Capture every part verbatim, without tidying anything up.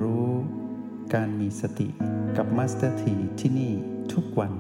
รู้การมีสติกับมาสเตอร์ทีที่นี่ทุกวัน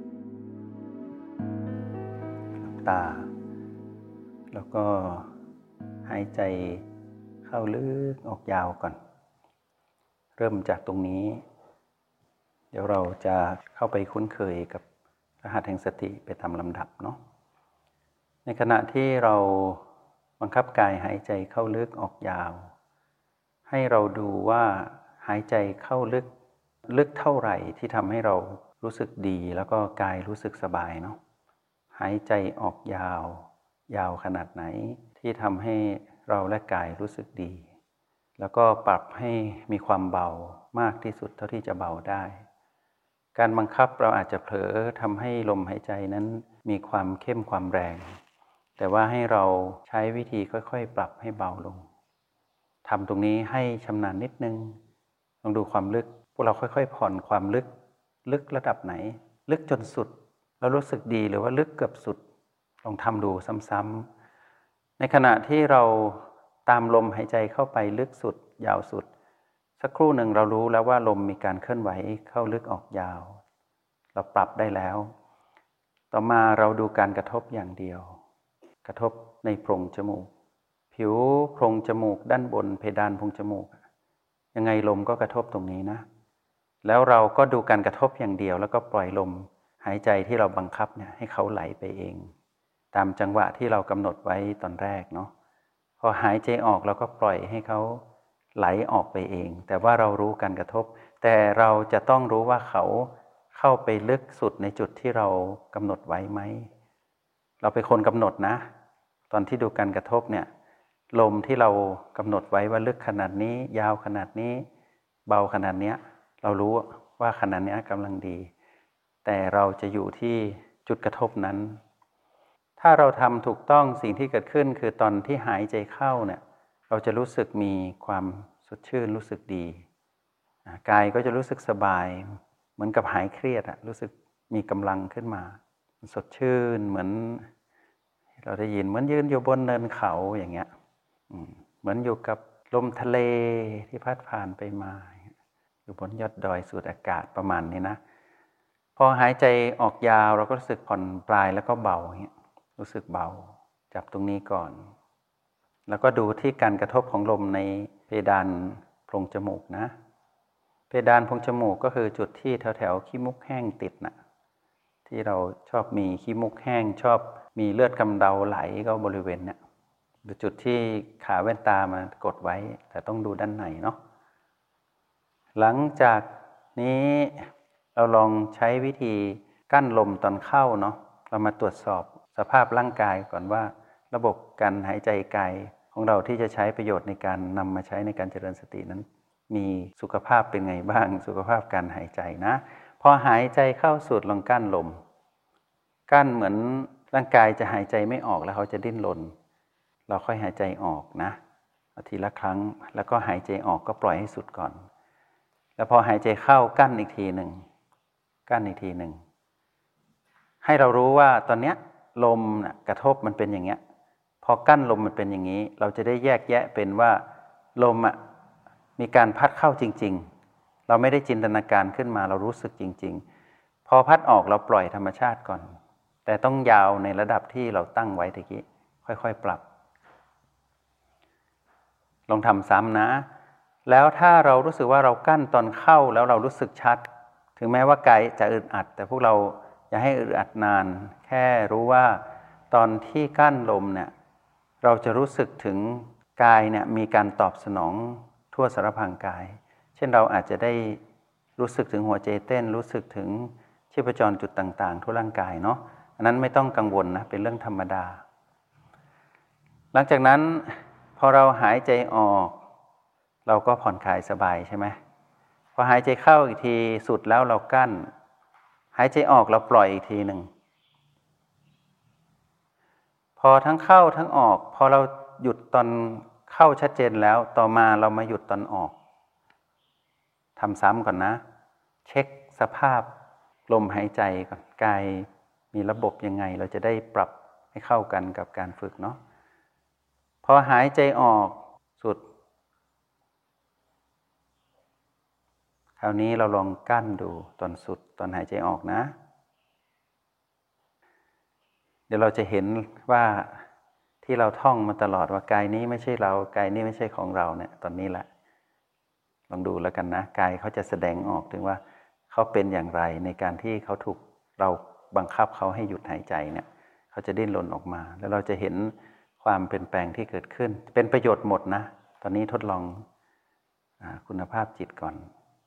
หลับตาแล้วก็หายใจเข้าลึกออกยาวก่อนเริ่มจากตรงนี้เดี๋ยวเราจะเข้าไปคุ้นเคยกับรหัสแห่งสติไปตามลำดับเนาะในขณะที่เราบังคับกายหายใจเข้าลึกออกยาวให้เราดูว่าหายใจเข้าลึกลึกเท่าไหร่ที่ทำให้เรารู้สึกดีแล้วก็กายรู้สึกสบายเนาะหายใจออกยาวยาวขนาดไหนที่ทำให้เราและกายรู้สึกดีแล้วก็ปรับให้มีความเบามากที่สุดเท่าที่จะเบาได้การบังคับเราอาจจะเผลอทำให้ลมหายใจนั้นมีความเข้มความแรงแต่ว่าให้เราใช้วิธีค่อยๆปรับให้เบาลงทำตรงนี้ให้ชำนาญนิดนึงลองดูความลึกพวกเราค่อยๆผ่อนความลึกลึกระดับไหนลึกจนสุดแล้วรู้สึกดีหรือว่าลึกเกือบสุดลองทำดูซ้ำๆในขณะที่เราตามลมหายใจเข้าไปลึกสุดยาวสุดสักครู่หนึ่งเรารู้แล้วว่าลมมีการเคลื่อนไหวเข้าลึกออกยาวเราปรับได้แล้วต่อมาเราดูการกระทบอย่างเดียวกระทบในโพรงจมูกผิวโพรงจมูกด้านบนเพดานโพรงจมูกยังไงลมก็กระทบตรงนี้นะแล้วเราก็ดูการกระทบอย่างเดียวแล้วก็ปล่อยลมหายใจที่เราบังคับเนี่ยให้เขาไหลไปเองตามจังหวะที่เรากำหนดไว้ตอนแรกเนาะพอหายใจออกเราก็ปล่อยให้เขาไหลออกไปเองแต่ว่าเรารู้การกระทบแต่เราจะต้องรู้ว่าเขาเข้าไปลึกสุดในจุดที่เรากำหนดไว้ไหมเราเป็นคนกำหนดนะตอนที่ดูการกระทบเนี่ยลมที่เรากำหนดไว้ว่าลึกขนาดนี้ยาวขนาดนี้เบาขนาดนี้เรารู้ว่าขนาดนี้กำลังดีแต่เราจะอยู่ที่จุดกระทบนั้นถ้าเราทำถูกต้องสิ่งที่เกิดขึ้นคือตอนที่หายใจเข้าเนี่ยเราจะรู้สึกมีความสดชื่นรู้สึกดีกายก็จะรู้สึกสบายเหมือนกับหายเครียดอะรู้สึกมีกำลังขึ้นมาสดชื่นเหมือนเราได้ยินเหมือนยืนอยู่บนเนินเขาอย่างเงี้ยเหมือนอยู่กับลมทะเลที่พัดผ่านไปมาอยู่บนยอดดอยสูดอากาศประมาณนี้นะพอหายใจออกยาวเราก็รู้สึกผ่อนคลายแล้วก็เบาอย่างเงี้ยรู้สึกเบาจับตรงนี้ก่อนแล้วก็ดูที่การกระทบของลมในเพดานโพรงจมูกนะเพดานโพรงจมูกก็คือจุดที่แถวๆขี้มุกแห้งติดนะที่เราชอบมีขี้มุกแห้งชอบมีเลือดกำเดาไหลก็บริเวณเนี้ยหรือจุดที่ขาแว่นตามากดไว้แต่ต้องดูด้านในเนาะหลังจากนี้เราลองใช้วิธีกั้นลมตอนเข้าเนาะเรามาตรวจสอบสภาพร่างกายก่อนว่าระบบการหายใจกายของเราที่จะใช้ประโยชน์ในการนำมาใช้ในการเจริญสตินั้นมีสุขภาพเป็นไงบ้างสุขภาพการหายใจนะพอหายใจเข้าสูดลองกั้นลมกั้นเหมือนร่างกายจะหายใจไม่ออกแล้วเขาจะดิ้นรนเราค่อยหายใจออกนะทีละครั้งแล้วก็หายใจออกก็ปล่อยให้สุดก่อนแล้วพอหายใจเข้ากั้นอีกทีหนึ่งกั้นอีกทีหนึ่งให้เรารู้ว่าตอนเนี้ยลมนะกระทบมันเป็นอย่างเงี้ยพอกั้นลมมันเป็นอย่างนี้เราจะได้แยกแยะเป็นว่าลมอ่ะมีการพัดเข้าจริงๆเราไม่ได้จินตนาการขึ้นมาเรารู้สึกจริงๆพอพัดออกเราปล่อยธรรมชาติก่อนแต่ต้องยาวในระดับที่เราตั้งไว้ตะกี้ค่อยๆปรับลองทำซ้ำนะแล้วถ้าเรารู้สึกว่าเรากั้นตอนเข้าแล้วเรารู้สึกชัดถึงแม้ว่ากายจะอึดอัดแต่พวกเราอย่าให้อึดอัดนานแค่รู้ว่าตอนที่กั้นลมเนี่ยเราจะรู้สึกถึงกายเนี่ยมีการตอบสนองทั่วสารพางกายเช่นเราอาจจะได้รู้สึกถึงหัวใจเต้นรู้สึกถึงชีพจรจุดต่างๆทั่วร่างกายเนาะอันนั้นไม่ต้องกังวลนะเป็นเรื่องธรรมดาหลังจากนั้นพอเราหายใจออกเราก็ผ่อนคลายสบายใช่ไหมพอหายใจเข้าอีกทีสุดแล้วเรากั้นหายใจออกเราปล่อยอีกทีหนึ่งพอทั้งเข้าทั้งออกพอเราหยุดตอนเข้าชัดเจนแล้วต่อมาเรามาหยุดตอนออกทำซ้ำก่อนนะเช็คสภาพลมหายใจก่อนกายมีระบบยังไงเราจะได้ปรับให้เข้ากันกับการฝึกเนาะพอหายใจออกสุดคราวนี้เราลองกั้นดูตอนสุดตอนหายใจออกนะเดี๋ยวเราจะเห็นว่าที่เราท่องมาตลอดว่ากายนี้ไม่ใช่เรากายนี้ไม่ใช่ของเราเนี่ยตอนนี้แหละลองดูแล้วกันนะกายเขาจะแสดงออกถึงว่าเขาเป็นอย่างไรในการที่เขาถูกเราบังคับเขาให้หยุดหายใจเนี่ยเขาจะดิ้นรนออกมาแล้วเราจะเห็นความเปลี่ยนแปลงที่เกิดขึ้นเป็นประโยชน์หมดนะตอนนี้ทดลองคุณภาพจิตก่อน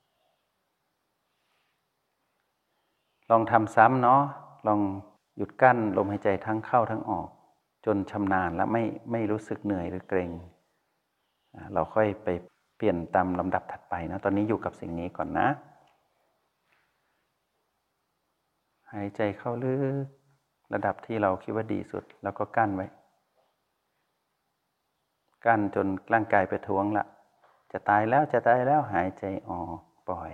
ลองทำซ้ำเนาะลองหยุดกั้นลมหายใจทั้งเข้าทั้งออกจนชำนาญและไม่ไม่รู้สึกเหนื่อยหรือเกร็งเราค่อยไปเปลี่ยนตามลำดับถัดไปนะตอนนี้อยู่กับสิ่งนี้ก่อนนะหายใจเข้าลึกระดับที่เราคิดว่าดีสุดแล้วก็กั้นไว้กั้นจนร่างกายไปท้วงละจะตายแล้วจะตายแล้วหายใจออกปล่อย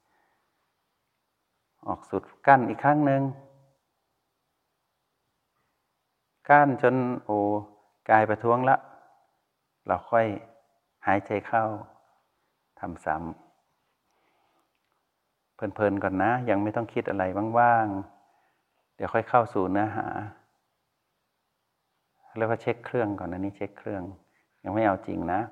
ออกสุดกั้นอีกครั้งหนึ่งกั้นจนโอ้กายประท้วงละเราค่อยหายใจเข้าทำซ้ำเพลินๆก่อนนะยังไม่ต้องคิดอะไรว่างๆเดี๋ยวค่อยเข้าสู่เนื้อหาเรียกว่าเช็คเครื่องก่อนนะนี่เช็คเครื่องยังไม่เอาจริงนะ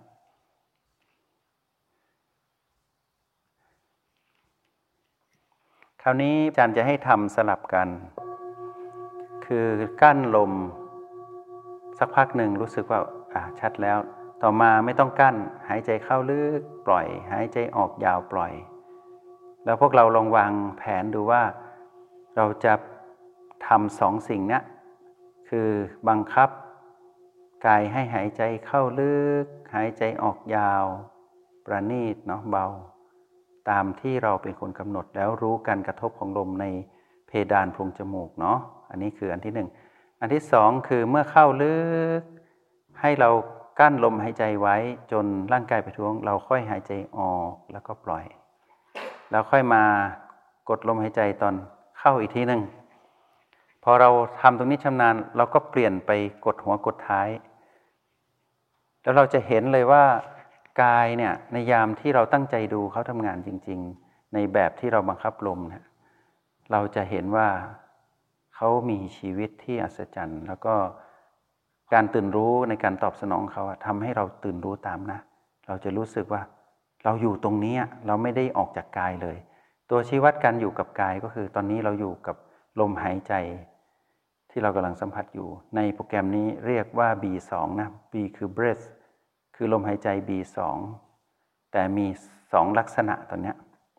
คราวนี้อาจารย์จะให้ทำสลับกันคือกั้นลมสักพักหนึ่งรู้สึกว่าอ่าชัดแล้วต่อมาไม่ต้องกั้นหายใจเข้าลึกปล่อยหายใจออกยาวปล่อยแล้วพวกเราลองวางแผนดูว่าเราจะทำสองสิ่งนี้คือบังคับกายให้หายใจเข้าลึกหายใจออกยาวประณีตเนาะเบาตามที่เราเป็นคนกำหนดแล้วรู้การกระทบของลมในเพดานโพรงจมูกเนาะอันนี้คืออันที่หนึ่งอันที่สองคือเมื่อเข้าลึกให้เรากั้นลมหายใจไว้จนร่างกายประท้วงเราค่อยหายใจออกแล้วก็ปล่อยแล้วค่อยมากดลมหายใจตอนเข้าอีกทีหนึ่งพอเราทำตรงนี้ชำนาญเราก็เปลี่ยนไปกดหัวกดท้ายแล้วเราจะเห็นเลยว่ากายเนี่ยในยามที่เราตั้งใจดูเขาทำงานจริงๆในแบบที่เราบังคับลมเนี่ยเราจะเห็นว่าเขามีชีวิตที่อัศจรรย์แล้วก็การตื่นรู้ในการตอบสนองเขาทำให้เราตื่นรู้ตามนะเราจะรู้สึกว่าเราอยู่ตรงนี้เราไม่ได้ออกจากกายเลยตัวชี้วัดการอยู่กับกายก็คือตอนนี้เราอยู่กับลมหายใจที่เรากำลังสัมผัสอยู่ในโปรแกรมนี้เรียกว่า บี สอง นะ B คือ breath คือลมหายใจ บี สอง แต่มีสองลักษณะตอนนี้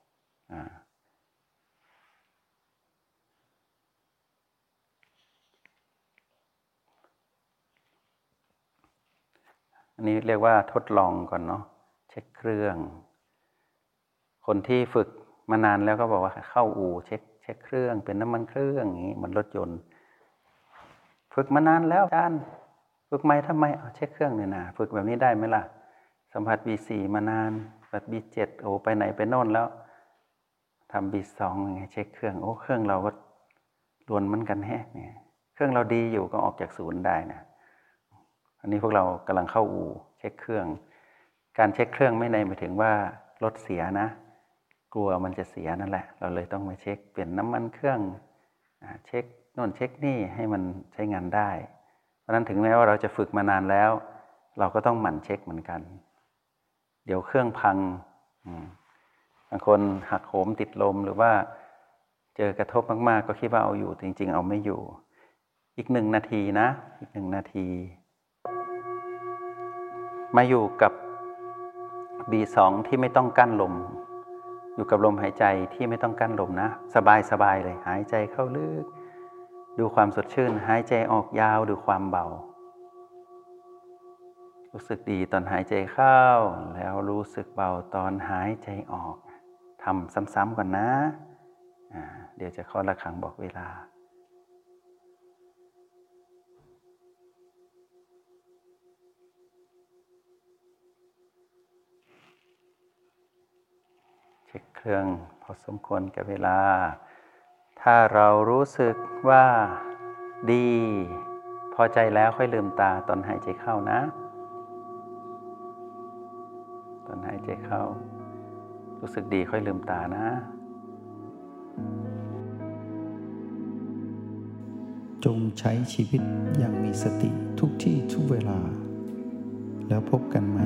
อันนี้เรียกว่าทดลองก่อนเนาะเช็คเครื่องคนที่ฝึกมานานแล้วก็บอกว่าเข้าอู่เช็คเช็คเครื่องเป็นน้ำมันเครื่องอย่างนี้เหมือนรถยนต์ฝึกมานานแล้วอาจารย์ฝึกไหมทำไมเอาเช็คเครื่องเนี่ยนะฝึกแบบนี้ได้ไหมล่ะสัมผัส บี สี่ มานานแบบ บี เจ็ด โอ้ไปไหนไปโน่นแล้วทำ บี สอง ไงเช็คเครื่องโอ้เครื่องเราก็รวนเหมือนกันแฮะเนี่ยเครื่องเราดีอยู่ก็ออกจากศูนย์ได้นะอันนี้พวกเรากำลังเข้าอู่เช็คเครื่องการเช็คเครื่องไม่ได้หมายถึงว่ารถเสียนะกลัวมันจะเสียนั่นแหละเราเลยต้องมาเช็คเปลี่ยนน้ำมันเครื่องเช็คโน่นเช็คนี่ให้มันใช้งานได้เพราะนั้นถึงแม้ว่าเราจะฝึกมานานแล้วเราก็ต้องหมั่นเช็คเหมือนกันเดี๋ยวเครื่องพังบางคนหักโหมติดลมหรือว่าเจอกระทบมากๆก็คิดว่าเอาอยู่จริงๆเอาไม่อยู่อีกหนึ่งนาทีนะอีกหนึ่งนาทีมาอยู่กับ บี สอง ที่ไม่ต้องกั้นลมอยู่กับลมหายใจที่ไม่ต้องกั้นลมนะสบายๆเลยหายใจเข้าลึกดูความสดชื่นหายใจออกยาวดูความเบารู้สึกดีตอนหายใจเข้าแล้วรู้สึกเบาตอนหายใจออกทำซ้ำๆก่อนนะอ่าเดี๋ยวจะเคาะระฆังบอกเวลาเช็คเครื่องพอสมควรกับเวลาถ้าเรารู้สึกว่าดีพอใจแล้วค่อยลืมตาตอนหายใจเข้านะตอนหายใจเข้ารู้สึกดีค่อยลืมตานะจงใช้ชีวิตอย่างมีสติทุกที่ทุกเวลาแล้วพบกันไหม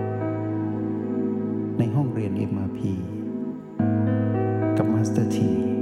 ในห้องเรียน เอ็ม อาร์ พี กับมาสเตอร์ที